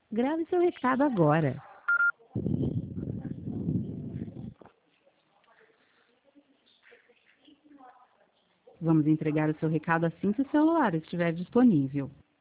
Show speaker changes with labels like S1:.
S1: Grave seu recado agora. Vamos entregar o seu recado assim que o celular estiver disponível.